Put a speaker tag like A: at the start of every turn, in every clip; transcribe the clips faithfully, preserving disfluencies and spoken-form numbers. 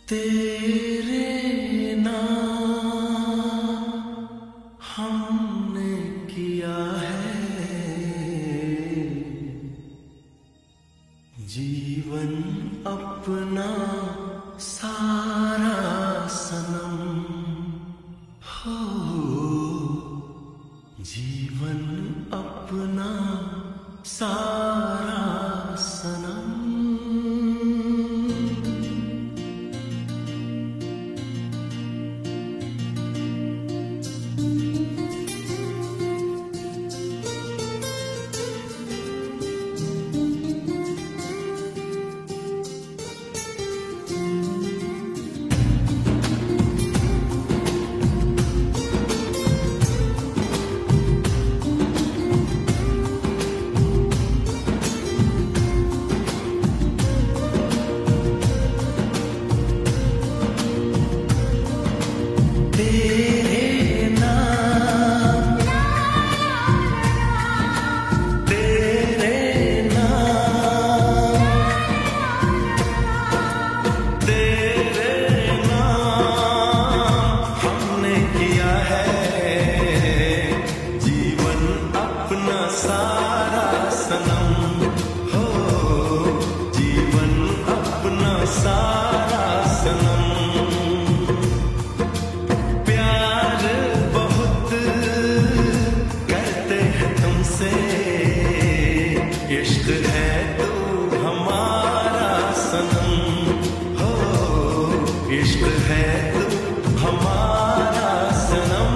A: तेरे नाम हमने किया है जीवन अपना सारा सनम हो, जीवन अपना सारा सनम। इश्क है तू हमारा सनम हो, इश्क है तू हमारा सनम।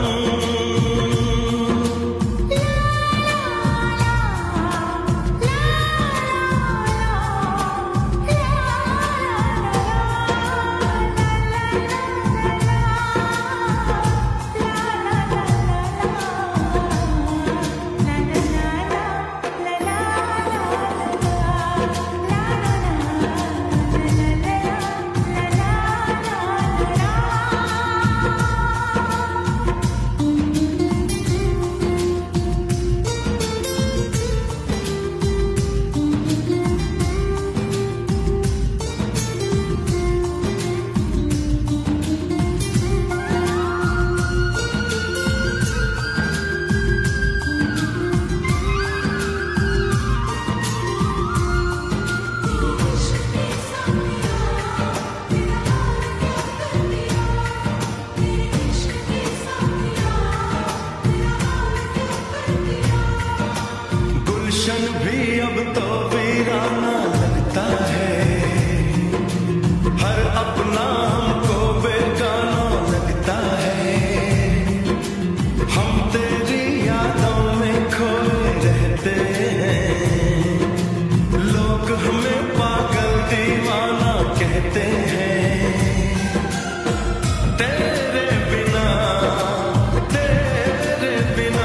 A: गुलशन भी अब तो वीराना लगता है, हर अपना हमको बेगाना लगता है। हम तेरी यादों में खोए रहते हैं, लोग हमें पागल दीवाना कहते हैं। तेरे बिना तेरे बिना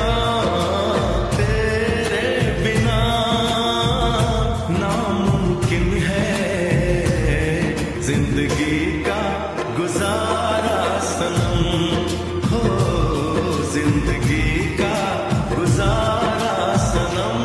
A: जिंदगी का गुजारा सनम हो, जिंदगी का गुजारा सनम।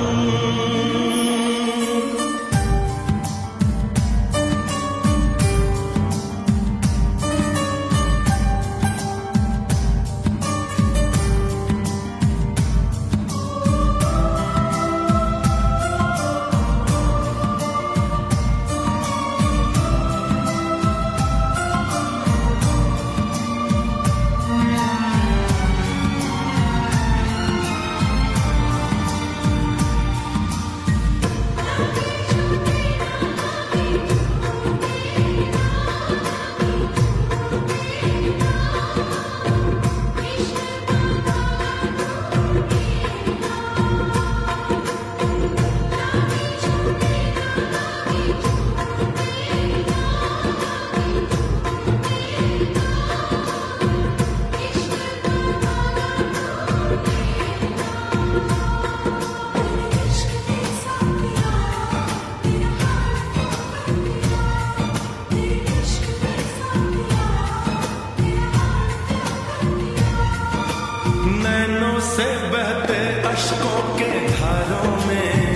A: से बहते अश्कों के धारों में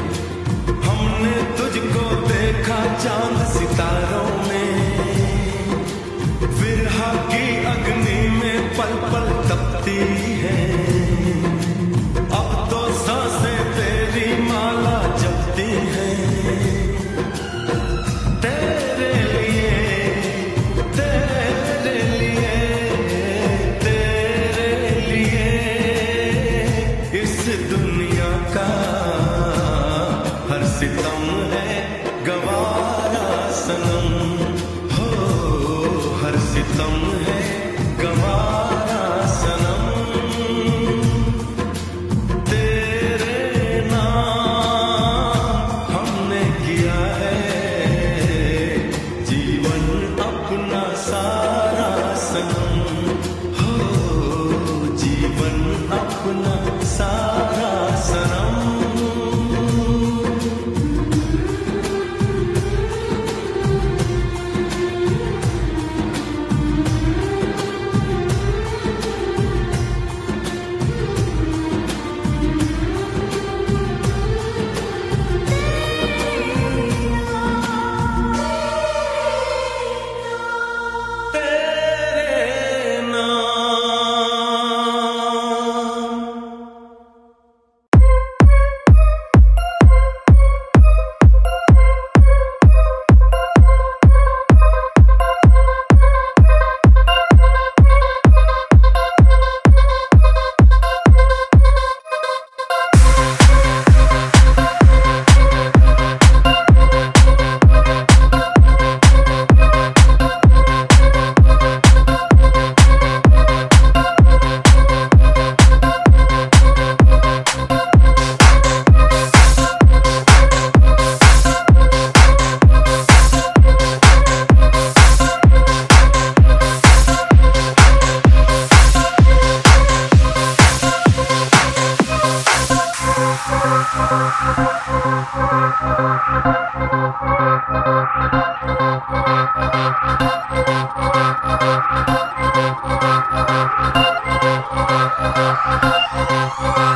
A: हमने तुझको देखा चांद सितारों में। हर सितम है गवारा सनम, तेरे नाम हमने किया है जीवन अपना सारा सनम, हो जीवन अपना सारा सनम।